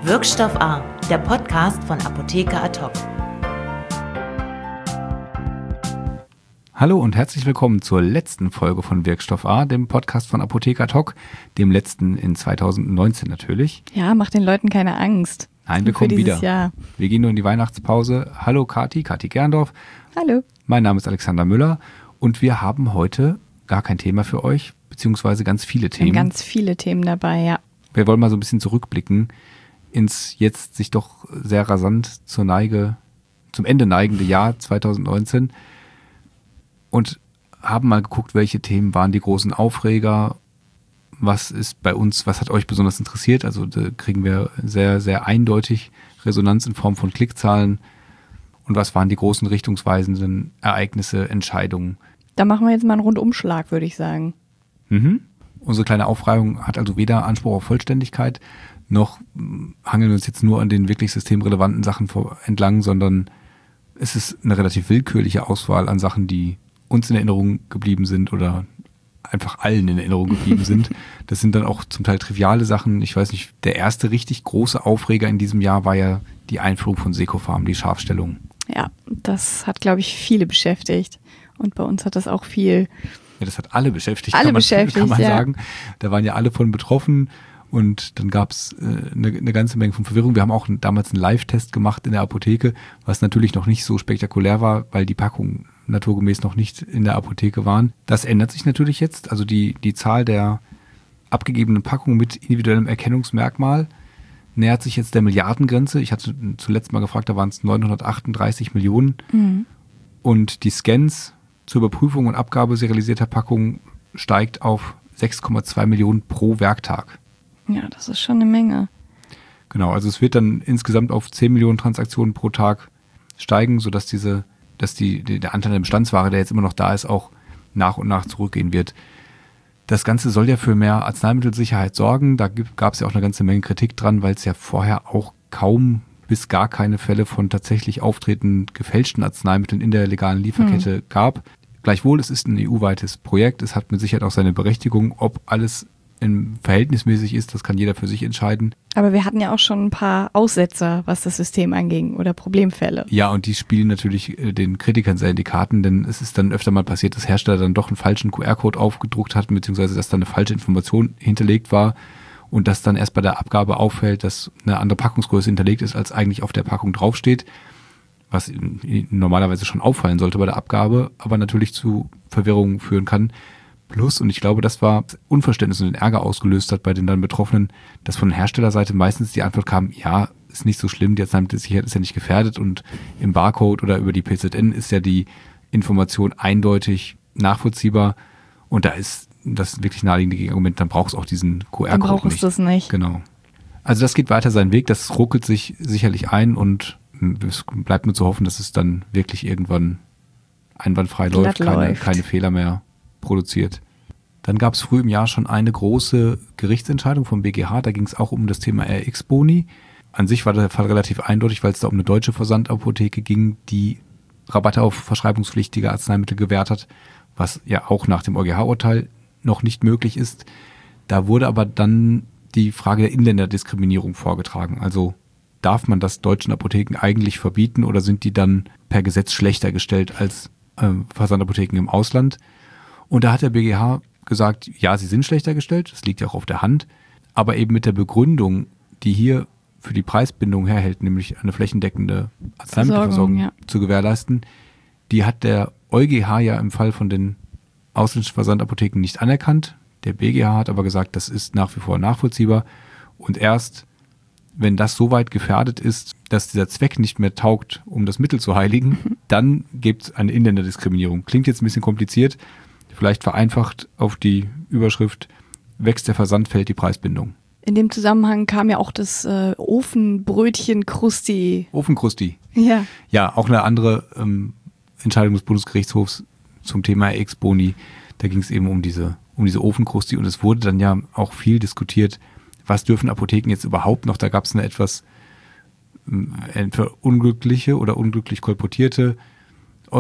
Wirkstoff A, der Podcast von Apotheker Ad-Hoc. Hallo und herzlich willkommen zur letzten Folge von Wirkstoff A, dem Podcast von Apotheker Ad-Hoc, dem letzten in 2019 natürlich. Ja, mach den Leuten keine Angst. Nein, wir kommen wieder. Jahr. Wir gehen nur in die Weihnachtspause. Hallo Kati Gerndorf. Hallo. Mein Name ist Alexander Müller und wir haben heute gar kein Thema für euch, beziehungsweise ganz viele Themen. Ganz viele Themen dabei, ja. Wir wollen mal so ein bisschen zurückblicken ins jetzt sich doch sehr rasant zum Ende neigende Jahr 2019 und haben mal geguckt, welche Themen waren die großen Aufreger, was ist bei uns, was hat euch besonders interessiert, also da kriegen wir sehr, sehr eindeutig Resonanz in Form von Klickzahlen und was waren die großen richtungsweisenden Ereignisse, Entscheidungen. Da machen wir jetzt mal einen Rundumschlag, würde ich sagen. Unsere kleine Aufreihung hat also weder Anspruch auf Vollständigkeit, noch hangeln wir uns jetzt nur an den wirklich systemrelevanten Sachen entlang, sondern es ist eine relativ willkürliche Auswahl an Sachen, die uns in Erinnerung geblieben sind oder einfach allen in Erinnerung geblieben sind. Das sind dann auch zum Teil triviale Sachen. Ich weiß nicht, der erste richtig große Aufreger in diesem Jahr war ja die Einführung von Secofarm, die Scharfstellung. Ja, das hat, glaube ich, viele beschäftigt. Und bei uns hat das auch viel... Ja, das hat alle beschäftigt, kann man sagen. Da waren ja alle von betroffen. Und dann gab es eine ganze Menge von Verwirrung. Wir haben auch damals einen Live-Test gemacht in der Apotheke, was natürlich noch nicht so spektakulär war, weil die Packungen naturgemäß noch nicht in der Apotheke waren. Das ändert sich natürlich jetzt. Also die Zahl der abgegebenen Packungen mit individuellem Erkennungsmerkmal nähert sich jetzt der Milliardengrenze. Ich hatte zuletzt mal gefragt, da waren es 938 Millionen. Und die Scans zur Überprüfung und Abgabe serialisierter Packungen steigt auf 6,2 Millionen pro Werktag. Ja, das ist schon eine Menge. Genau, also es wird dann insgesamt auf 10 Millionen Transaktionen pro Tag steigen, sodass der Anteil der Bestandsware, der jetzt immer noch da ist, auch nach und nach zurückgehen wird. Das Ganze soll ja für mehr Arzneimittelsicherheit sorgen. Da gab es ja auch eine ganze Menge Kritik dran, weil es ja vorher auch kaum bis gar keine Fälle von tatsächlich auftretenden gefälschten Arzneimitteln in der legalen Lieferkette gab. Gleichwohl, es ist ein EU-weites Projekt. Es hat mit Sicherheit auch seine Berechtigung. Ob alles verhältnismäßig ist, das kann jeder für sich entscheiden. Aber wir hatten ja auch schon ein paar Aussetzer, was das System anging oder Problemfälle. Ja, und die spielen natürlich den Kritikern sehr in die Karten, denn es ist dann öfter mal passiert, dass Hersteller dann doch einen falschen QR-Code aufgedruckt hatten, beziehungsweise dass dann eine falsche Information hinterlegt war und dass dann erst bei der Abgabe auffällt, dass eine andere Packungsgröße hinterlegt ist, als eigentlich auf der Packung draufsteht, was normalerweise schon auffallen sollte bei der Abgabe, aber natürlich zu Verwirrungen führen kann. Plus, und ich glaube, das war Unverständnis und den Ärger ausgelöst hat bei den dann Betroffenen, dass von Herstellerseite meistens die Antwort kam, ja, ist nicht so schlimm, die Arzneimittelsicherheit ist ja nicht gefährdet und im Barcode oder über die PZN ist ja die Information eindeutig nachvollziehbar und da ist das wirklich naheliegende Gegenargument, dann braucht es auch diesen QR-Code nicht. Dann brauchst du es nicht. Genau. Also das geht weiter seinen Weg, das ruckelt sich sicherlich ein und es bleibt nur zu hoffen, dass es dann wirklich irgendwann einwandfrei läuft, keine Fehler mehr produziert. Dann gab es früh im Jahr schon eine große Gerichtsentscheidung vom BGH, da ging es auch um das Thema RX-Boni. An sich war der Fall relativ eindeutig, weil es da um eine deutsche Versandapotheke ging, die Rabatte auf verschreibungspflichtige Arzneimittel gewährt hat, was ja auch nach dem EuGH-Urteil noch nicht möglich ist. Da wurde aber dann die Frage der Inländerdiskriminierung vorgetragen. Also darf man das deutschen Apotheken eigentlich verbieten oder sind die dann per Gesetz schlechter gestellt als Versandapotheken im Ausland? Und da hat der BGH gesagt, ja, sie sind schlechter gestellt, das liegt ja auch auf der Hand, aber eben mit der Begründung, die hier für die Preisbindung herhält, nämlich eine flächendeckende Arzneimittelversorgung zu gewährleisten, die hat der EuGH ja im Fall von den ausländischen Versandapotheken nicht anerkannt. Der BGH hat aber gesagt, das ist nach wie vor nachvollziehbar und erst wenn das so weit gefährdet ist, dass dieser Zweck nicht mehr taugt, um das Mittel zu heiligen, dann gibt es eine Inländerdiskriminierung. Klingt jetzt ein bisschen kompliziert, vielleicht vereinfacht auf die Überschrift, wächst der Versand, fällt die Preisbindung. In dem Zusammenhang kam ja auch das Ofenbrötchen Krusti. Ofenkrusti. Ja. Ja, auch eine andere Entscheidung des Bundesgerichtshofs zum Thema RX-Boni. Da ging es eben um diese Ofenkrusti und es wurde dann ja auch viel diskutiert, was dürfen Apotheken jetzt überhaupt noch? Da gab es eine etwas entweder unglückliche oder unglücklich kolportierte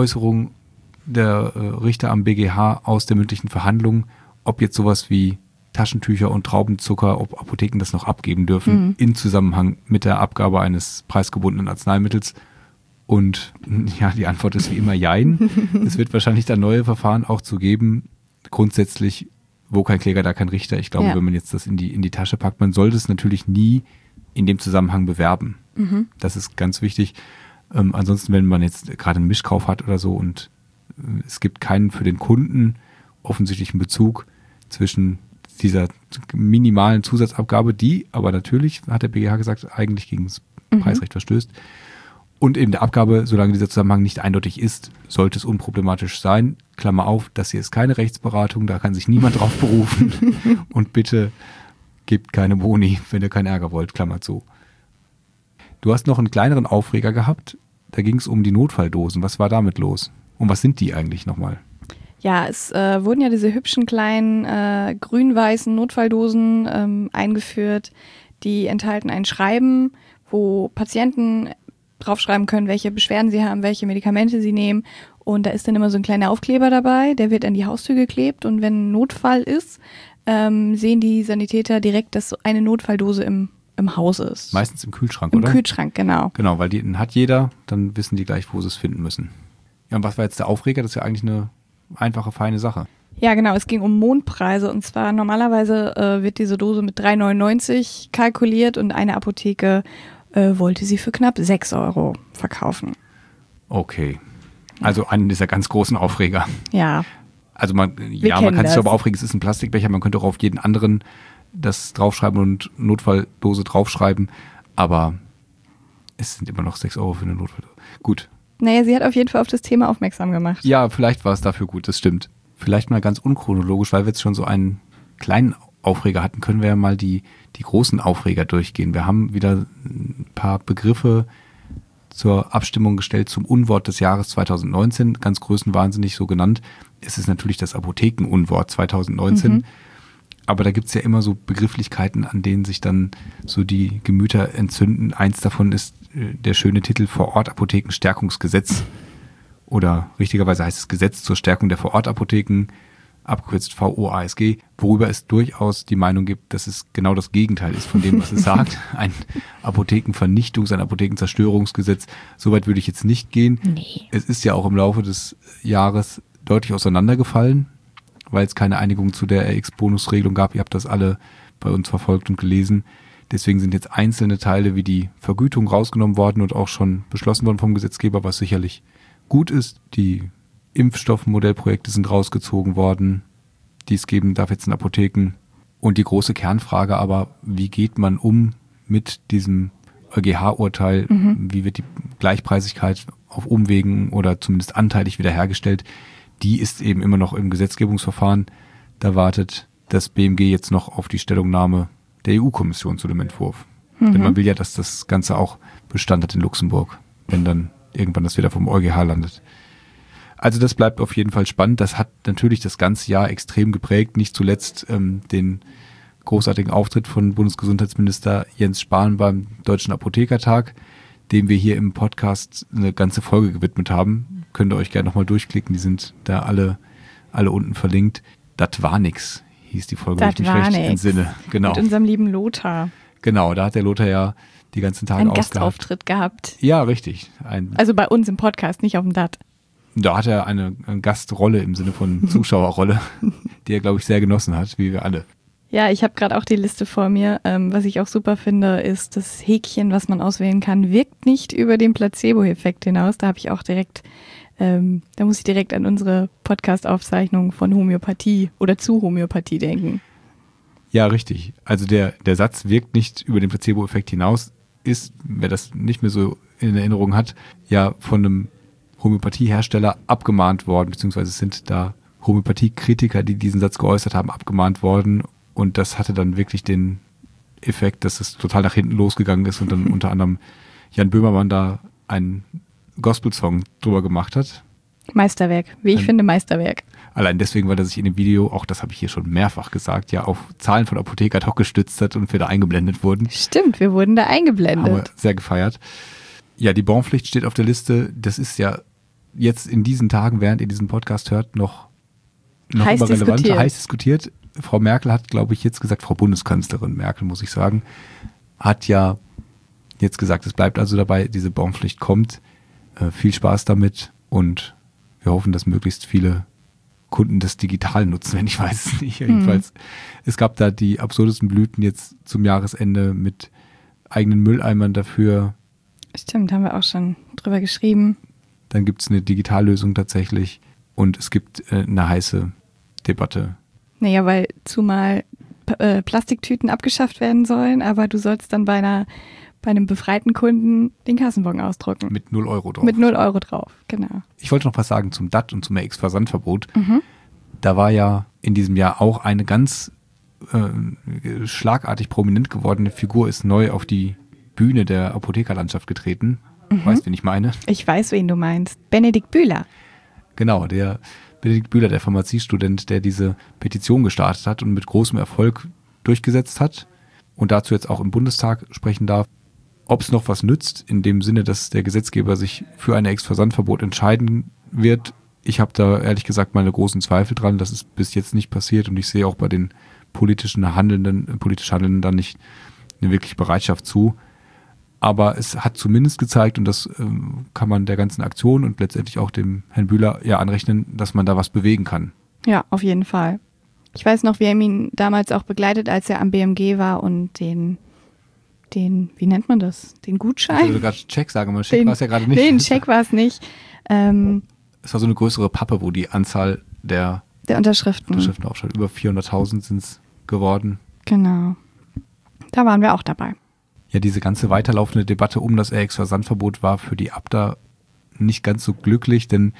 Äußerung der Richter am BGH aus der mündlichen Verhandlung, ob jetzt sowas wie Taschentücher und Traubenzucker, ob Apotheken das noch abgeben dürfen, in Zusammenhang mit der Abgabe eines preisgebundenen Arzneimittels. Und ja, die Antwort ist wie immer Jein. Es wird wahrscheinlich da neue Verfahren auch zu geben. Grundsätzlich, wo kein Kläger, da kein Richter. Ich glaube, wenn man jetzt das in die Tasche packt, man sollte es natürlich nie in dem Zusammenhang bewerben. Das ist ganz wichtig. Ansonsten, wenn man jetzt gerade einen Mischkauf hat oder so und es gibt keinen für den Kunden offensichtlichen Bezug zwischen dieser minimalen Zusatzabgabe, die aber natürlich, hat der BGH gesagt, eigentlich gegen das Preisrecht verstößt. Und eben der Abgabe, solange dieser Zusammenhang nicht eindeutig ist, sollte es unproblematisch sein. Klammer auf, das hier ist keine Rechtsberatung, da kann sich niemand drauf berufen. Und bitte gebt keine Boni, wenn ihr keinen Ärger wollt, Klammer zu. Du hast noch einen kleineren Aufreger gehabt, da ging es um die Notfalldosen. Was war damit los? Und was sind die eigentlich nochmal? Ja, es wurden ja diese hübschen kleinen grün-weißen Notfalldosen eingeführt, die enthalten ein Schreiben, wo Patienten draufschreiben können, welche Beschwerden sie haben, welche Medikamente sie nehmen. Und da ist dann immer so ein kleiner Aufkleber dabei, der wird an die Haustür geklebt. Und wenn ein Notfall ist, sehen die Sanitäter direkt, dass so eine Notfalldose im Haus ist. Meistens im Kühlschrank, oder? Im Kühlschrank, genau. Genau, weil den hat jeder, dann wissen die gleich, wo sie es finden müssen. Ja, und was war jetzt der Aufreger? Das ist ja eigentlich eine einfache, feine Sache. Ja, genau. Es ging um Mondpreise. Und zwar normalerweise wird diese Dose mit 3,99 kalkuliert und eine Apotheke wollte sie für knapp 6 Euro verkaufen. Okay. Also einen dieser ganz großen Aufreger. Ja. Also man kann sich aber aufregen, es ist ein Plastikbecher, man könnte auch auf jeden anderen das draufschreiben und Notfalldose draufschreiben, aber es sind immer noch 6 Euro für eine Notfalldose. Gut. Naja, sie hat auf jeden Fall auf das Thema aufmerksam gemacht. Ja, vielleicht war es dafür gut, das stimmt. Vielleicht mal ganz unchronologisch, weil wir jetzt schon so einen kleinen Aufreger hatten, können wir ja mal die großen Aufreger durchgehen. Wir haben wieder ein paar Begriffe zur Abstimmung gestellt zum Unwort des Jahres 2019, ganz größenwahnsinnig so genannt. Es ist natürlich das Apothekenunwort 2019, aber da gibt es ja immer so Begrifflichkeiten, an denen sich dann so die Gemüter entzünden. Eins davon ist der schöne Titel Vorortapothekenstärkungsgesetz oder richtigerweise heißt es Gesetz zur Stärkung der Vorortapotheken, abgekürzt VOASG, worüber es durchaus die Meinung gibt, dass es genau das Gegenteil ist von dem, was es sagt. Ein Apothekenvernichtungs-, ein Apothekenzerstörungsgesetz. Soweit würde ich jetzt nicht gehen. Nee. Es ist ja auch im Laufe des Jahres deutlich auseinandergefallen, weil es keine Einigung zu der RX-Bonusregelung gab. Ihr habt das alle bei uns verfolgt und gelesen. Deswegen sind jetzt einzelne Teile wie die Vergütung rausgenommen worden und auch schon beschlossen worden vom Gesetzgeber, was sicherlich gut ist. Die Impfstoffmodellprojekte sind rausgezogen worden, die es geben darf jetzt in Apotheken. Und die große Kernfrage aber, wie geht man um mit diesem EuGH-Urteil? Wie wird die Gleichpreisigkeit auf Umwegen oder zumindest anteilig wiederhergestellt? Die ist eben immer noch im Gesetzgebungsverfahren. Da wartet das BMG jetzt noch auf die Stellungnahme der EU-Kommission zu dem Entwurf. Denn man will ja, dass das Ganze auch Bestand hat in Luxemburg, wenn dann irgendwann das wieder vom EuGH landet. Also das bleibt auf jeden Fall spannend. Das hat natürlich das ganze Jahr extrem geprägt. Nicht zuletzt den großartigen Auftritt von Bundesgesundheitsminister Jens Spahn beim Deutschen Apothekertag, dem wir hier im Podcast eine ganze Folge gewidmet haben. Könnt ihr euch gerne nochmal durchklicken. Die sind da alle unten verlinkt. Dat war nix, hieß die Folge, wenn ich mich recht entsinne. Genau. Mit unserem lieben Lothar. Genau, da hat der Lothar ja die ganzen Tage einen Gastauftritt gehabt. Ja, richtig. Also bei uns im Podcast, nicht auf dem DAT. Da hat er eine Gastrolle im Sinne von Zuschauerrolle, die er, glaube ich, sehr genossen hat, wie wir alle. Ja, ich habe gerade auch die Liste vor mir. Was ich auch super finde, ist das Häkchen, was man auswählen kann, wirkt nicht über den Placebo-Effekt hinaus. Da habe ich auch direkt, da muss ich direkt an unsere Podcast-Aufzeichnung von Homöopathie oder zu Homöopathie denken. Ja, richtig. Also der Satz wirkt nicht über den Placebo-Effekt hinaus ist, wer das nicht mehr so in Erinnerung hat, ja von einem Homöopathiehersteller abgemahnt worden, beziehungsweise sind da Homöopathiekritiker, die diesen Satz geäußert haben, abgemahnt worden. Und das hatte dann wirklich den Effekt, dass es total nach hinten losgegangen ist und dann unter anderem Jan Böhmermann da einen Gospel-Song drüber gemacht hat. Meisterwerk, wie ich finde, Meisterwerk. Allein deswegen, weil er sich in dem Video, auch das habe ich hier schon mehrfach gesagt, ja auf Zahlen von Apotheker ad hoc gestützt hat und wir da eingeblendet wurden. Stimmt, wir wurden da eingeblendet. Haben wir sehr gefeiert. Ja, die Bonpflicht steht auf der Liste. Das ist ja jetzt in diesen Tagen, während ihr diesen Podcast hört, noch heiß immer relevant, diskutiert. heiß diskutiert. Frau Merkel hat, glaube ich, jetzt gesagt, Frau Bundeskanzlerin Merkel, muss ich sagen, hat ja jetzt gesagt, es bleibt also dabei, diese Baumpflicht kommt. Viel Spaß damit und wir hoffen, dass möglichst viele Kunden das digital nutzen, wenn ich weiß es nicht. Jedenfalls, es gab da die absurdesten Blüten jetzt zum Jahresende mit eigenen Mülleimern dafür. Stimmt, haben wir auch schon drüber geschrieben. Dann gibt es eine Digitallösung tatsächlich und es gibt eine heiße Debatte. Naja, weil zumal Plastiktüten abgeschafft werden sollen, aber du sollst dann bei einem befreiten Kunden den Kassenbon ausdrucken. Mit 0 Euro drauf. Mit 0 Euro drauf, genau. Ich wollte noch was sagen zum DAT und zum Ex-Versandverbot. Da war ja in diesem Jahr auch eine ganz schlagartig prominent gewordene Figur, ist neu auf die Bühne der Apothekerlandschaft getreten. Weißt du, wen ich meine? Ich weiß, wen du meinst. Benedikt Bühler. Genau, der Benedikt Bühler, der Pharmaziestudent, der diese Petition gestartet hat und mit großem Erfolg durchgesetzt hat und dazu jetzt auch im Bundestag sprechen darf. Ob es noch was nützt, in dem Sinne, dass der Gesetzgeber sich für ein Ex-Versandverbot entscheiden wird, ich habe da ehrlich gesagt meine großen Zweifel dran. Das ist bis jetzt nicht passiert und ich sehe auch bei den politisch Handelnden dann nicht eine wirkliche Bereitschaft zu. Aber es hat zumindest gezeigt, und das kann man der ganzen Aktion und letztendlich auch dem Herrn Bühler ja anrechnen, dass man da was bewegen kann. Ja, auf jeden Fall. Ich weiß noch, wir haben ihn damals auch begleitet, als er am BMG war und den, wie nennt man das? Den Gutschein? Ich würde gerade Check sagen, aber Check war es ja gerade nicht. Den Check war es nicht. Es war so eine größere Pappe, wo die Anzahl der Unterschriften aufschaut. Über 400.000 sind es geworden. Genau. Da waren wir auch dabei. Ja, diese ganze weiterlaufende Debatte um das Ex-Versandverbot war für die Abda nicht ganz so glücklich, denn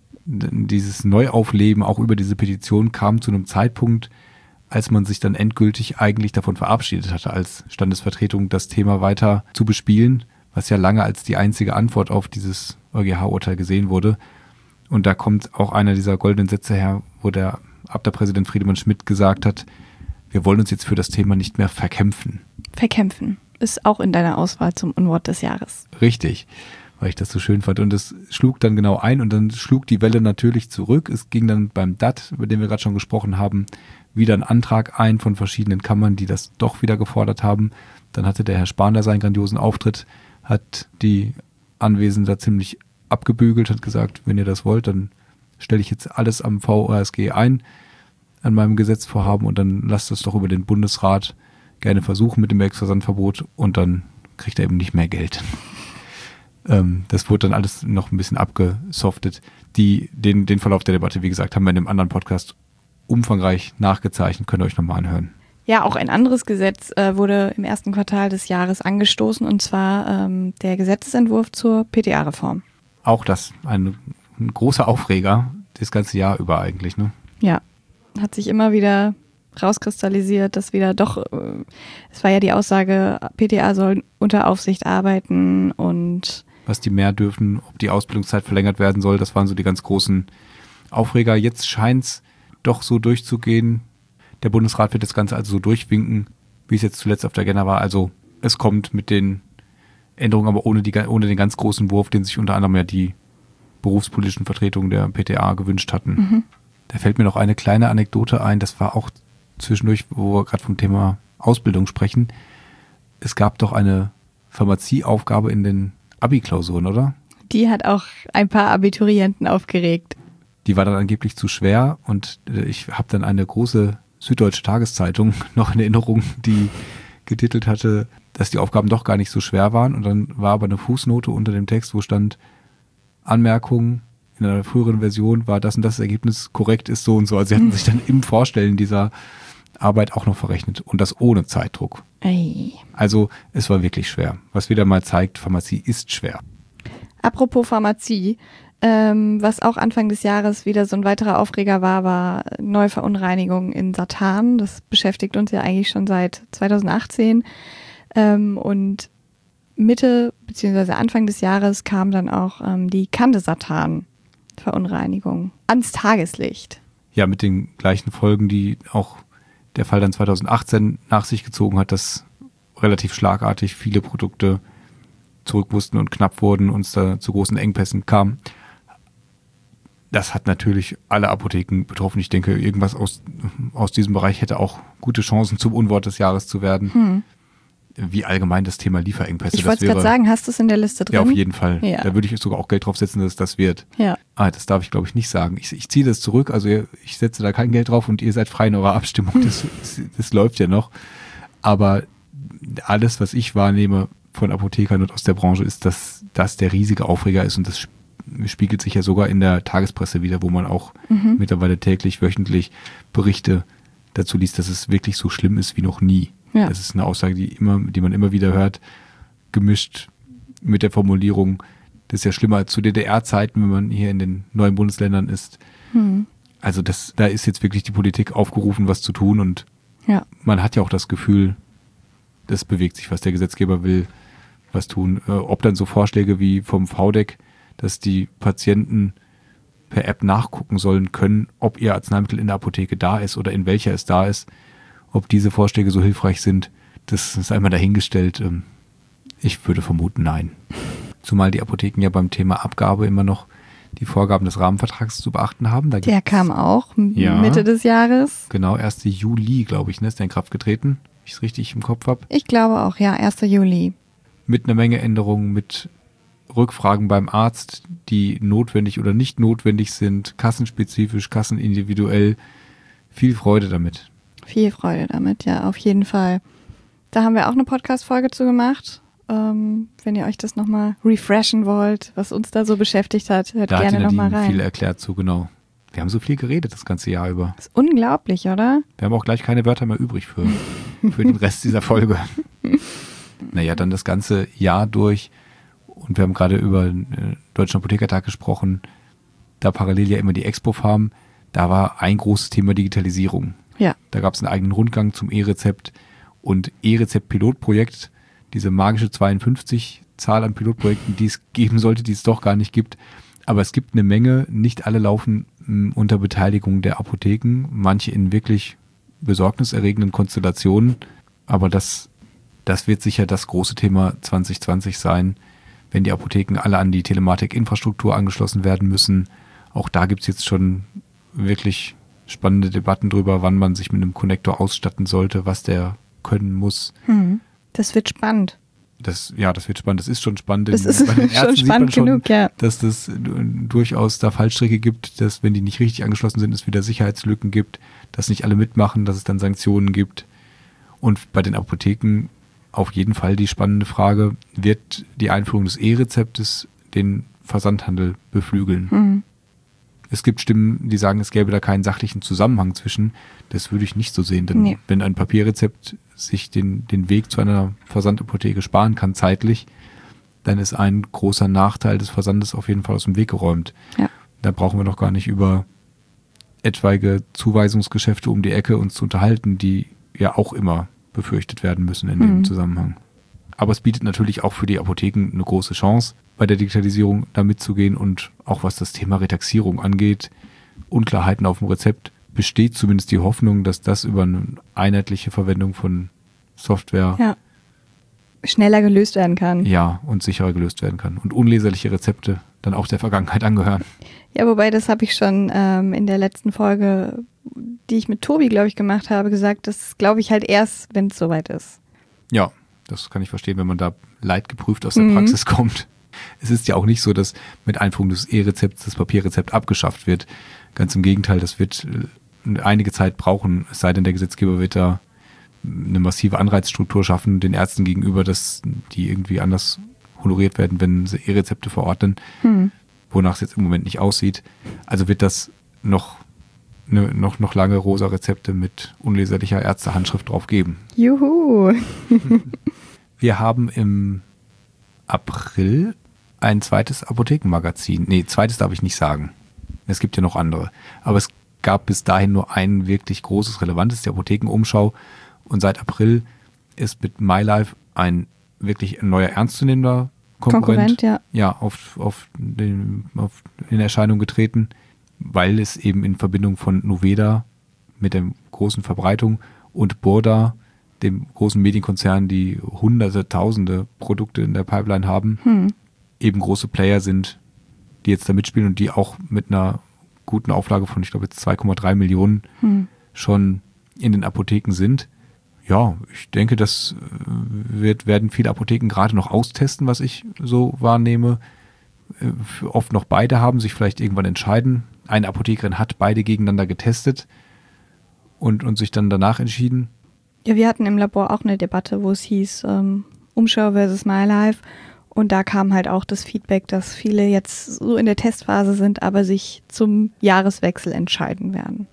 dieses Neuaufleben auch über diese Petition kam zu einem Zeitpunkt, als man sich dann endgültig eigentlich davon verabschiedet hatte, als Standesvertretung das Thema weiter zu bespielen, was ja lange als die einzige Antwort auf dieses EuGH-Urteil gesehen wurde. Und da kommt auch einer dieser goldenen Sätze her, wo der Abda-Präsident Friedemann Schmidt gesagt hat, wir wollen uns jetzt für das Thema nicht mehr verkämpfen. Verkämpfen ist auch in deiner Auswahl zum Unwort des Jahres. Richtig, weil ich das so schön fand. Und es schlug dann genau ein und dann schlug die Welle natürlich zurück. Es ging dann beim DAT, über den wir gerade schon gesprochen haben, wieder ein Antrag ein von verschiedenen Kammern, die das doch wieder gefordert haben. Dann hatte der Herr Spahn da seinen grandiosen Auftritt, hat die Anwesenden da ziemlich abgebügelt, hat gesagt, wenn ihr das wollt, dann stelle ich jetzt alles am VOASG ein, an meinem Gesetzvorhaben und dann lasst es doch über den Bundesrat gerne versuchen mit dem Ex-Versandverbot und dann kriegt er eben nicht mehr Geld. Das wurde dann alles noch ein bisschen abgesoftet. Den Verlauf der Debatte, wie gesagt, haben wir in einem anderen Podcast umfangreich nachgezeichnet, könnt ihr euch nochmal anhören. Ja, auch ein anderes Gesetz wurde im ersten Quartal des Jahres angestoßen und zwar der Gesetzesentwurf zur PTA-Reform. Auch das, ein großer Aufreger, das ganze Jahr über eigentlich, ne? Ja, hat sich immer wieder rauskristallisiert, dass wieder doch, es war ja die Aussage, PTA soll unter Aufsicht arbeiten und was die mehr dürfen, ob die Ausbildungszeit verlängert werden soll, das waren so die ganz großen Aufreger. Jetzt scheint es doch so durchzugehen. Der Bundesrat wird das Ganze also so durchwinken, wie es jetzt zuletzt auf der Agenda war. Also es kommt mit den Änderungen, aber ohne den ganz großen Wurf, den sich unter anderem ja die berufspolitischen Vertretungen der PTA gewünscht hatten. Da fällt mir noch eine kleine Anekdote ein, das war auch zwischendurch, wo wir gerade vom Thema Ausbildung sprechen. Es gab doch eine Pharmazieaufgabe in den Abi-Klausuren, oder? Die hat auch ein paar Abiturienten aufgeregt. Die war dann angeblich zu schwer und ich habe dann eine große Süddeutsche Tageszeitung noch in Erinnerung, die getitelt hatte, dass die Aufgaben doch gar nicht so schwer waren und dann war aber eine Fußnote unter dem Text, wo stand Anmerkung, in einer früheren Version war das und das Ergebnis korrekt ist so und so. Also sie hatten sich dann im Vorstellen dieser Arbeit auch noch verrechnet und das ohne Zeitdruck. Ei. Also es war wirklich schwer. Was wieder mal zeigt, Pharmazie ist schwer. Apropos Pharmazie, was auch Anfang des Jahres wieder so ein weiterer Aufreger war Neuverunreinigung in Satan. Das beschäftigt uns ja eigentlich schon seit 2018. Und Mitte bzw. Anfang des Jahres kam dann auch die Candesatan-Verunreinigung ans Tageslicht. Ja, mit den gleichen Folgen, die auch der Fall dann 2018 nach sich gezogen hat, dass relativ schlagartig viele Produkte zurück mussten und knapp wurden und es da zu großen Engpässen kam. das hat natürlich alle Apotheken betroffen. Ich denke, irgendwas aus diesem Bereich hätte auch gute Chancen, zum Unwort des Jahres zu werden. Wie allgemein das Thema Lieferengpässe. Ich wollte gerade sagen, hast du es in der Liste drin? Ja, auf jeden Fall. Ja. Da würde ich sogar auch Geld drauf setzen, dass es das wird. Ja. Das darf ich, glaube ich, nicht sagen. Ich ziehe das zurück, also ich setze da kein Geld drauf und ihr seid frei in eurer Abstimmung. Das läuft ja noch. Aber alles, was ich wahrnehme von Apothekern und aus der Branche, ist, dass das der riesige Aufreger ist und das spiegelt sich ja sogar in der Tagespresse wieder, wo man auch mittlerweile täglich, wöchentlich Berichte dazu liest, dass es wirklich so schlimm ist wie noch nie. Ja. Das ist eine Aussage, die man immer wieder hört, gemischt mit der Formulierung, das ist ja schlimmer als zu DDR-Zeiten, wenn man hier in den neuen Bundesländern ist. Also da ist jetzt wirklich die Politik aufgerufen, was zu tun und man hat ja auch das Gefühl, das bewegt sich, was der Gesetzgeber will, was tun. Ob dann so Vorschläge wie vom VDEC, dass die Patienten per App nachgucken sollen können, ob ihr Arzneimittel in der Apotheke da ist oder in welcher es da ist, ob diese Vorschläge so hilfreich sind, das ist einmal dahingestellt. Ich würde vermuten, nein. Zumal die Apotheken ja beim Thema Abgabe immer noch die Vorgaben des Rahmenvertrags zu beachten haben. Der kam auch Mitte des Jahres. Genau, 1. Juli, glaube ich, ist der in Kraft getreten, wenn ich es richtig im Kopf habe. Ich glaube auch, ja, 1. Juli. Mit einer Menge Änderungen, mit Rückfragen beim Arzt, die notwendig oder nicht notwendig sind, kassenspezifisch, kassenindividuell. Viel Freude damit. Viel Freude damit, ja, auf jeden Fall. Da haben wir auch eine Podcast-Folge zu gemacht. Wenn ihr euch das nochmal refreshen wollt, was uns da so beschäftigt hat, hört gerne nochmal rein. Da hat viel erklärt zu, genau. Wir haben so viel geredet das ganze Jahr über. Das ist unglaublich, oder? Wir haben auch gleich keine Wörter mehr übrig für den Rest dieser Folge. Naja, dann das ganze Jahr durch. Und wir haben gerade über den Deutschen Apothekertag gesprochen, da parallel ja immer die Expo-Farm. Da war ein großes Thema Digitalisierung. Ja. Da gab es einen eigenen Rundgang zum E-Rezept und E-Rezept-Pilotprojekt, diese magische 52-Zahl an Pilotprojekten, die es geben sollte, die es doch gar nicht gibt. Aber es gibt eine Menge, nicht alle laufen unter Beteiligung der Apotheken, manche in wirklich besorgniserregenden Konstellationen. Aber das wird sicher das große Thema 2020 sein, wenn die Apotheken alle an die Telematik-Infrastruktur angeschlossen werden müssen. Auch da gibt es jetzt schon wirklich spannende Debatten drüber, wann man sich mit einem Connector ausstatten sollte, was der können muss. Das wird spannend. Das wird spannend. Das ist schon spannend. Das ist bei den Ärzten schon spannend genug, ja. Dass das durchaus da Fallstricke gibt, dass, wenn die nicht richtig angeschlossen sind, es wieder Sicherheitslücken gibt, dass nicht alle mitmachen, dass es dann Sanktionen gibt. Und bei den Apotheken auf jeden Fall die spannende Frage, wird die Einführung des E-Rezeptes den Versandhandel beflügeln? Es gibt Stimmen, die sagen, es gäbe da keinen sachlichen Zusammenhang zwischen. Das würde ich nicht so sehen, denn wenn ein Papierrezept sich den Weg zu einer Versandapotheke sparen kann zeitlich, dann ist ein großer Nachteil des Versandes auf jeden Fall aus dem Weg geräumt. Ja. Da brauchen wir noch gar nicht über etwaige Zuweisungsgeschäfte um die Ecke uns zu unterhalten, die ja auch immer befürchtet werden müssen in dem Zusammenhang. Aber es bietet natürlich auch für die Apotheken eine große Chance, bei der Digitalisierung da mitzugehen und auch was das Thema Retaxierung angeht, Unklarheiten auf dem Rezept, besteht zumindest die Hoffnung, dass das über eine einheitliche Verwendung von Software schneller gelöst werden kann. Ja, und sicherer gelöst werden kann. Und unleserliche Rezepte dann auch der Vergangenheit angehören. Ja, wobei das habe ich schon in der letzten Folge, die ich mit Tobi, glaube ich, gemacht habe, gesagt, das glaube ich halt erst, wenn es soweit ist. Ja, das kann ich verstehen, wenn man da leidgeprüft aus der Praxis kommt. Es ist ja auch nicht so, dass mit Einführung des E-Rezepts das Papierrezept abgeschafft wird. Ganz im Gegenteil, das wird einige Zeit brauchen, es sei denn, der Gesetzgeber wird da eine massive Anreizstruktur schaffen, den Ärzten gegenüber, dass die irgendwie anders honoriert werden, wenn sie E-Rezepte verordnen, wonach es jetzt im Moment nicht aussieht. Also wird das noch lange rosa Rezepte mit unleserlicher Ärztehandschrift drauf geben. Juhu! Wir haben im April ein zweites Apothekenmagazin. Nee, zweites darf ich nicht sagen. Es gibt ja noch andere. Aber es gab bis dahin nur ein wirklich großes, relevantes, die Apothekenumschau. Und seit April ist mit MyLife ein wirklich neuer, ernstzunehmender Konkurrent in Erscheinung getreten, weil es eben in Verbindung von Noveda mit der großen Verbreitung und Burda, dem großen Medienkonzern, die hunderte, tausende Produkte in der Pipeline haben, eben große Player sind, die jetzt da mitspielen und die auch mit einer guten Auflage von, ich glaube jetzt 2,3 Millionen schon in den Apotheken sind. Ja, ich denke, das werden viele Apotheken gerade noch austesten, was ich so wahrnehme. Oft noch beide haben, sich vielleicht irgendwann entscheiden. Eine Apothekerin hat beide gegeneinander getestet und sich dann danach entschieden. Ja, wir hatten im Labor auch eine Debatte, wo es hieß Umschau versus MyLife. Und da kam halt auch das Feedback, dass viele jetzt so in der Testphase sind, aber sich zum Jahreswechsel entscheiden werden.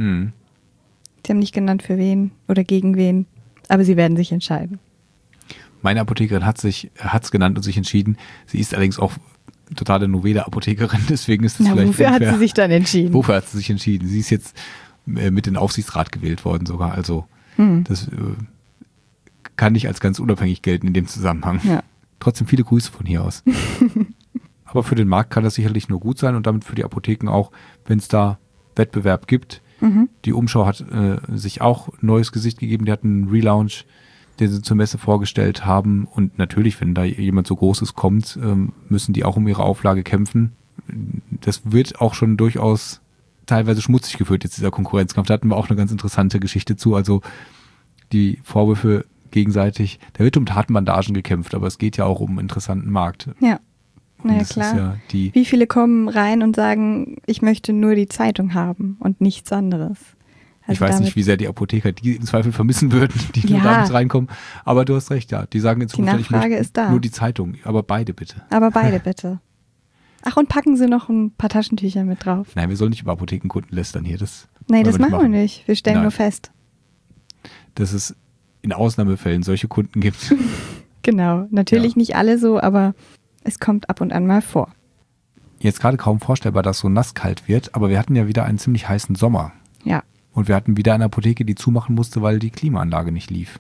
Sie haben nicht genannt, für wen oder gegen wen, aber sie werden sich entscheiden. Meine Apothekerin hat es genannt und sich entschieden. Sie ist allerdings auch totale Noveda-Apothekerin, deswegen ist es vielleicht wofür unfair. Hat sie sich dann entschieden? Wofür hat sie sich entschieden? Sie ist jetzt mit in den Aufsichtsrat gewählt worden sogar, also das kann nicht als ganz unabhängig gelten in dem Zusammenhang. Ja. Trotzdem viele Grüße von hier aus. Aber für den Markt kann das sicherlich nur gut sein und damit für die Apotheken auch, wenn es da Wettbewerb gibt. Die Umschau hat sich auch ein neues Gesicht gegeben. Die hatten einen Relaunch, den sie zur Messe vorgestellt haben. Und natürlich, wenn da jemand so Großes kommt, müssen die auch um ihre Auflage kämpfen. Das wird auch schon durchaus teilweise schmutzig geführt, jetzt dieser Konkurrenzkampf. Da hatten wir auch eine ganz interessante Geschichte zu. Also die Vorwürfe gegenseitig, da wird um Tatenbandagen gekämpft, aber es geht ja auch um einen interessanten Markt. Ja, naja klar. Ja wie viele kommen rein und sagen, ich möchte nur die Zeitung haben und nichts anderes? Also ich weiß nicht, wie sehr die Apotheker die im Zweifel vermissen würden, die nur damit reinkommen, aber du hast recht, ja. Die sagen in Zukunft, ich möchte nur die Zeitung, aber beide bitte. Aber beide bitte. Ach, und packen Sie noch ein paar Taschentücher mit drauf. Nein, wir sollen nicht über Apothekenkunden lästern hier. Das machen wir nicht. Wir stellen nur fest. Dass es in Ausnahmefällen solche Kunden gibt. Genau, natürlich nicht alle so, aber es kommt ab und an mal vor. Jetzt gerade kaum vorstellbar, dass so nasskalt wird, aber wir hatten ja wieder einen ziemlich heißen Sommer. Ja. Und wir hatten wieder eine Apotheke, die zumachen musste, weil die Klimaanlage nicht lief.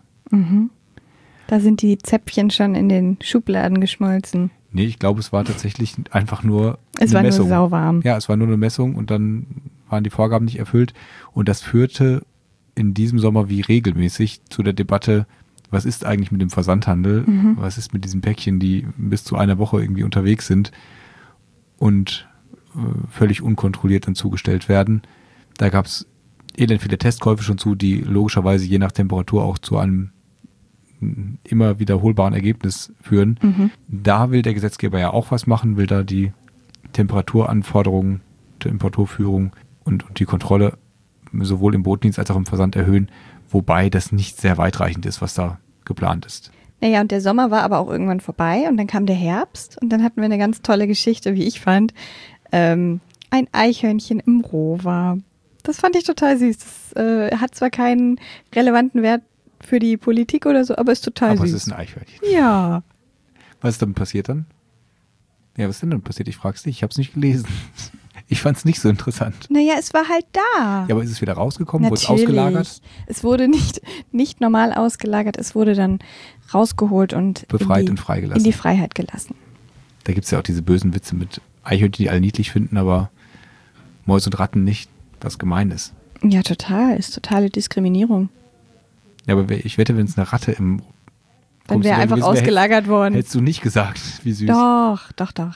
Da sind die Zäpfchen schon in den Schubladen geschmolzen. Nee, ich glaube, es war tatsächlich einfach nur eine Messung. Es war nur sauwarm. Ja, es war nur eine Messung und dann waren die Vorgaben nicht erfüllt. Und das führte in diesem Sommer wie regelmäßig zu der Debatte, was ist eigentlich mit dem Versandhandel? Was ist mit diesen Päckchen, die bis zu einer Woche irgendwie unterwegs sind und völlig unkontrolliert dann zugestellt werden? Da gab es elend viele Testkäufe schon zu, die logischerweise je nach Temperatur auch zu einem immer wiederholbaren Ergebnis führen. Da will der Gesetzgeber ja auch was machen, will da die Temperaturanforderungen, Temperaturführung und die Kontrolle sowohl im Botendienst als auch im Versand erhöhen, wobei das nicht sehr weitreichend ist, was da geplant ist. Naja, und der Sommer war aber auch irgendwann vorbei und dann kam der Herbst und dann hatten wir eine ganz tolle Geschichte, wie ich fand. Ein Eichhörnchen im Rohwer. Das fand ich total süß. Das hat zwar keinen relevanten Wert für die Politik oder so, aber ist total süß. Aber es ist ein Eichhörnchen. Ja. Was ist damit passiert dann? Ja, was ist denn dann passiert? Ich frag's dich, ich hab's nicht gelesen. Ich fand's nicht so interessant. Naja, es war halt da. Ja, aber ist es wieder rausgekommen? Wurde es ausgelagert? Es wurde nicht normal ausgelagert, es wurde dann rausgeholt und befreit und freigelassen. In die Freiheit gelassen. Da gibt's ja auch diese bösen Witze mit Eichhörnchen, die alle niedlich finden, aber Mäuse und Ratten nicht, was gemein ist. Ja, total. Ist totale Diskriminierung. Ja, aber ich wette, wenn es eine Ratte im... Dann wäre einfach ausgelagert worden. Hättest du nicht gesagt, wie süß. Doch.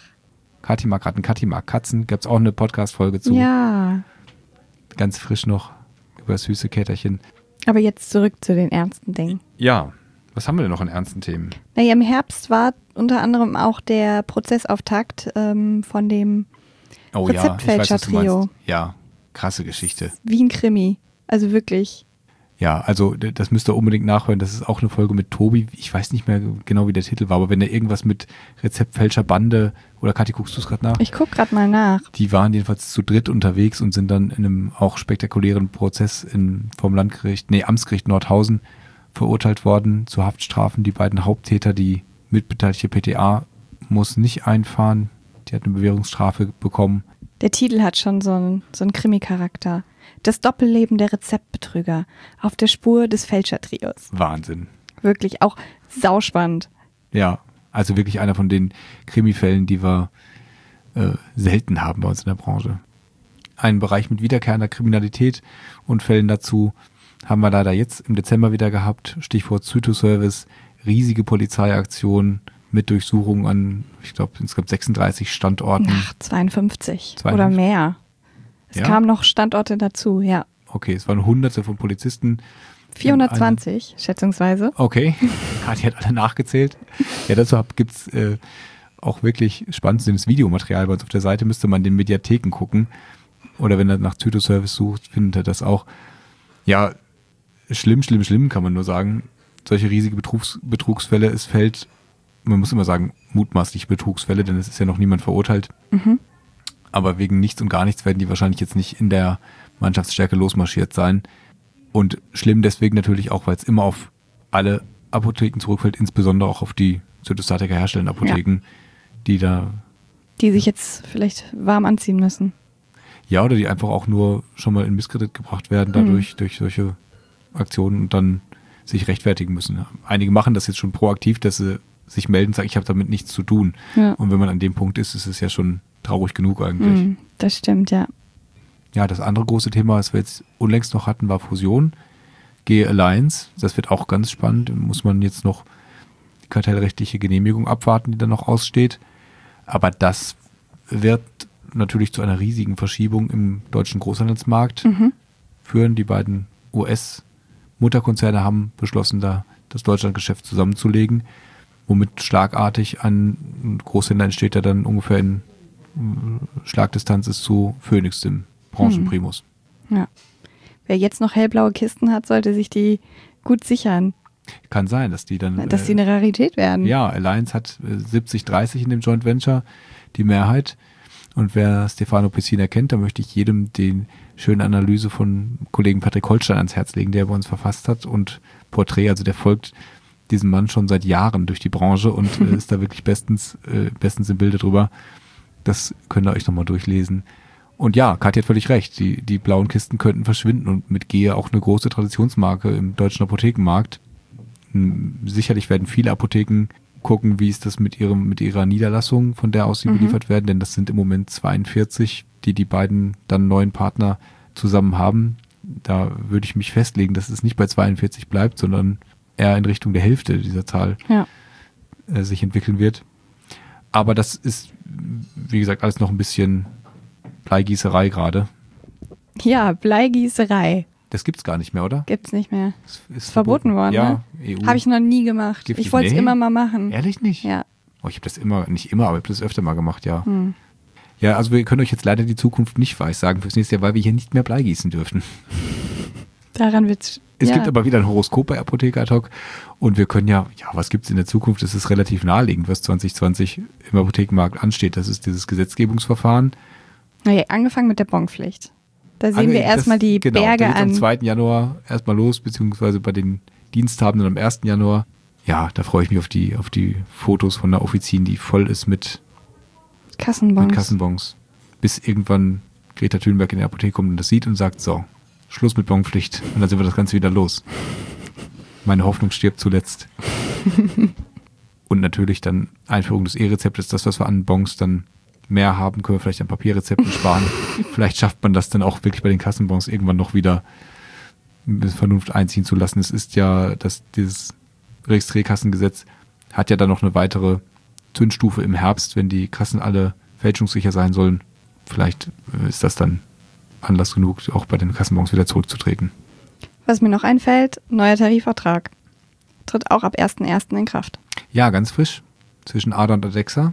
Kathi mag Ratten, Kathi mag Katzen. Gab es auch eine Podcast-Folge zu. Ja. Ganz frisch noch über das süße Käterchen. Aber jetzt zurück zu den ernsten Dingen. Ja, was haben wir denn noch an ernsten Themen? Naja, im Herbst war unter anderem auch der Prozessauftakt von dem Rezeptfälscher-Trio. Ja, krasse Geschichte. Wie ein Krimi. Also wirklich. Ja, also das müsst ihr unbedingt nachhören. Das ist auch eine Folge mit Tobi. Ich weiß nicht mehr genau, wie der Titel war, aber wenn er irgendwas mit Rezeptfälscherbande oder Kathi, guckst du es gerade nach? Ich guck gerade mal nach. Die waren jedenfalls zu dritt unterwegs und sind dann in einem auch spektakulären Prozess vom Amtsgericht Nordhausen verurteilt worden zu Haftstrafen. Die beiden Haupttäter, die mitbeteiligte PTA, muss nicht einfahren. Die hat eine Bewährungsstrafe bekommen. Der Titel hat schon so einen Krimi-Charakter. Das Doppelleben der Rezeptbetrüger auf der Spur des Fälschertrios. Wahnsinn. Wirklich auch sauspannend. Ja, also wirklich einer von den Krimifällen, die wir selten haben bei uns in der Branche. Einen Bereich mit wiederkehrender Kriminalität und Fällen dazu haben wir leider jetzt im Dezember wieder gehabt. Stichwort Zytoservice, riesige Polizeiaktion mit Durchsuchungen an, ich glaube, insgesamt 36 Standorten. Ach, 52 oder mehr. Es kamen noch Standorte dazu, ja. Okay, es waren Hunderte von Polizisten. 420, schätzungsweise. Okay, die hat alle nachgezählt. Ja, dazu gibt es auch wirklich spannendes Videomaterial bei uns auf der Seite. Müsste man in den Mediatheken gucken. Oder wenn er nach Zytoservice sucht, findet er das auch. Ja, schlimm kann man nur sagen. Solche riesige Betrugsfälle, es fällt, man muss immer sagen, mutmaßliche Betrugsfälle, denn es ist ja noch niemand verurteilt. Mhm. Aber wegen nichts und gar nichts werden die wahrscheinlich jetzt nicht in der Mannschaftsstärke losmarschiert sein. Und schlimm deswegen natürlich auch, weil es immer auf alle Apotheken zurückfällt, insbesondere auch auf die Zytostatika herstellenden Apotheken, die sich jetzt vielleicht warm anziehen müssen. Ja, oder die einfach auch nur schon mal in Misskredit gebracht werden dadurch, durch solche Aktionen und dann sich rechtfertigen müssen. Einige machen das jetzt schon proaktiv, dass sie sich melden und sagen, ich habe damit nichts zu tun. Ja. Und wenn man an dem Punkt ist, ist es ja schon traurig genug eigentlich. Das stimmt, ja. Ja, das andere große Thema, was wir jetzt unlängst noch hatten, war Fusion. G-Alliance, das wird auch ganz spannend. Muss man jetzt noch die kartellrechtliche Genehmigung abwarten, die dann noch aussteht. Aber das wird natürlich zu einer riesigen Verschiebung im deutschen Großhandelsmarkt führen. Die beiden US-Mutterkonzerne haben beschlossen, da das Deutschlandgeschäft zusammenzulegen, womit schlagartig ein Großhändler entsteht, der dann ungefähr in Schlagdistanz ist zu Phoenix, dem Branchenprimus. Ja. Wer jetzt noch hellblaue Kisten hat, sollte sich die gut sichern. Kann sein, dass die dann... Dass die eine Rarität werden. Ja, Alliance hat 70-30 in dem Joint Venture, die Mehrheit. Und wer Stefano Pessina kennt, da möchte ich jedem den schönen Analyse von Kollegen Patrick Holstein ans Herz legen, der bei uns verfasst hat. Und Porträt, also der folgt diesem Mann schon seit Jahren durch die Branche und ist da wirklich bestens im Bilde drüber. Das könnt ihr euch nochmal durchlesen. Und ja, Katja hat völlig recht. Die blauen Kisten könnten verschwinden und mit Gehe auch eine große Traditionsmarke im deutschen Apothekenmarkt. Sicherlich werden viele Apotheken gucken, wie ist das mit ihrer Niederlassung, von der aus sie beliefert werden, denn das sind im Moment 42, die beiden dann neuen Partner zusammen haben. Da würde ich mich festlegen, dass es nicht bei 42 bleibt, sondern eher in Richtung der Hälfte dieser Zahl sich entwickeln wird. Aber das ist, wie gesagt, alles noch ein bisschen Bleigießerei gerade. Ja, Bleigießerei. Das gibt's gar nicht mehr, oder? Gibt's nicht mehr. Ist verboten worden, ja, ne? Habe ich noch nie gemacht. Ich wollte es immer mal machen. Ehrlich nicht? Ja. Oh, ich habe das nicht immer, aber ich habe das öfter mal gemacht, ja. Ja, also wir können euch jetzt leider die Zukunft nicht weissagen fürs nächste Jahr, weil wir hier nicht mehr Blei gießen dürfen. Daran wird's. Es gibt aber wieder ein Horoskop bei Apotheker Ad-Hoc und wir können was gibt's in der Zukunft? Es ist relativ naheliegend, was 2020 im Apothekenmarkt ansteht. Das ist dieses Gesetzgebungsverfahren. Naja, angefangen mit der Bonpflicht. Da sehen wir erstmal die Berge an. Am 2. Januar erstmal los, beziehungsweise bei den Diensthabenden am 1. Januar. Ja, da freue ich mich auf die Fotos von der Offizin, die voll ist mit Kassenbons. Bis irgendwann Greta Thunberg in die Apotheke kommt und das sieht und sagt, so, Schluss mit Bonpflicht. Und dann sind wir das Ganze wieder los. Meine Hoffnung stirbt zuletzt. Und natürlich dann Einführung des E-Rezeptes, das, was wir an Bons dann mehr haben, können wir vielleicht an Papierrezepten sparen. Vielleicht schafft man das dann auch wirklich bei den Kassenbons irgendwann noch wieder mit Vernunft einziehen zu lassen. Es ist ja, dass dieses Registrierkassengesetz hat ja dann noch eine weitere Zündstufe im Herbst, wenn die Kassen alle fälschungssicher sein sollen. Vielleicht ist das dann Anlass genug, auch bei den Kassenbons wieder zurückzutreten. Was mir noch einfällt, neuer Tarifvertrag. Tritt auch ab 1.1. in Kraft. Ja, ganz frisch. Zwischen ADA und Adexa.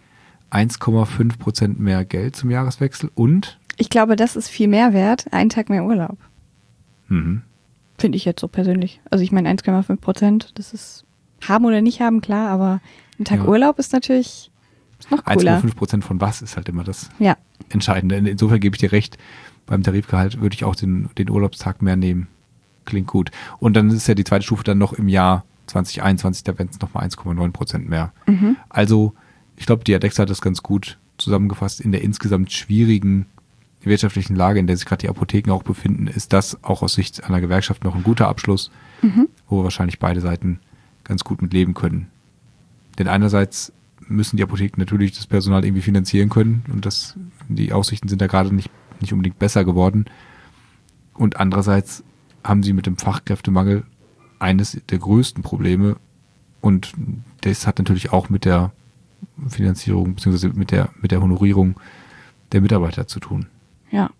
1,5% mehr Geld zum Jahreswechsel und? Ich glaube, das ist viel mehr wert. Einen Tag mehr Urlaub. Finde ich jetzt so persönlich. Also ich meine 1,5%, das ist haben oder nicht haben, klar, aber ein Tag Urlaub ist natürlich noch cooler. 1,5% von was ist halt immer das Entscheidende. Insofern gebe ich dir recht, beim Tarifgehalt würde ich auch den Urlaubstag mehr nehmen. Klingt gut. Und dann ist ja die zweite Stufe dann noch im Jahr 2021, da werden es nochmal 1,9% mehr. Also ich glaube, die Adexa hat das ganz gut zusammengefasst. In der insgesamt schwierigen wirtschaftlichen Lage, in der sich gerade die Apotheken auch befinden, ist das auch aus Sicht einer Gewerkschaft noch ein guter Abschluss, wo wahrscheinlich beide Seiten ganz gut mit leben können. Denn einerseits müssen die Apotheken natürlich das Personal irgendwie finanzieren können und die Aussichten sind da gerade nicht unbedingt besser geworden. Und andererseits haben sie mit dem Fachkräftemangel eines der größten Probleme und das hat natürlich auch mit der Finanzierung bzw. mit der Honorierung der Mitarbeiter zu tun. Ja,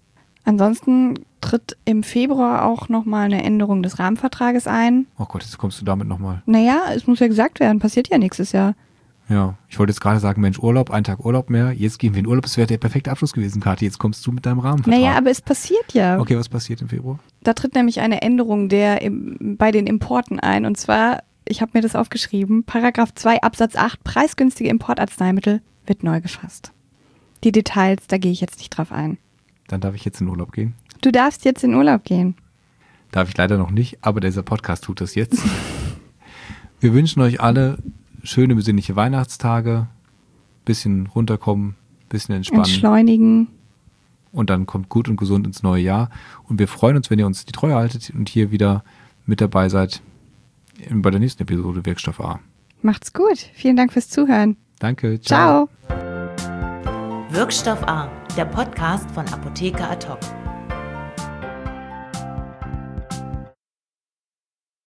Ansonsten tritt im Februar auch nochmal eine Änderung des Rahmenvertrages ein. Oh Gott, jetzt kommst du damit nochmal. Naja, es muss ja gesagt werden, passiert ja nächstes Jahr. Ja, ich wollte jetzt gerade sagen, Mensch, Urlaub, einen Tag Urlaub mehr, jetzt gehen wir in Urlaub, das wäre der perfekte Abschluss gewesen, Kathi, jetzt kommst du mit deinem Rahmenvertrag. Naja, aber es passiert ja. Okay, was passiert im Februar? Da tritt nämlich eine Änderung bei den Importen ein, und zwar, ich habe mir das aufgeschrieben, Paragraph 2 Absatz 8, preisgünstige Importarzneimittel wird neu gefasst. Die Details, da gehe ich jetzt nicht drauf ein. Dann darf ich jetzt in Urlaub gehen? Du darfst jetzt in Urlaub gehen. Darf ich leider noch nicht, aber dieser Podcast tut das jetzt. Wir wünschen euch alle schöne, besinnliche Weihnachtstage, bisschen runterkommen, bisschen entspannen. Entschleunigen. Und dann kommt gut und gesund ins neue Jahr. Und wir freuen uns, wenn ihr uns die Treue haltet und hier wieder mit dabei seid bei der nächsten Episode Wirkstoff A. Macht's gut. Vielen Dank fürs Zuhören. Danke. Ciao. Ciao. Wirkstoff A, der Podcast von Apotheker Ad hoc.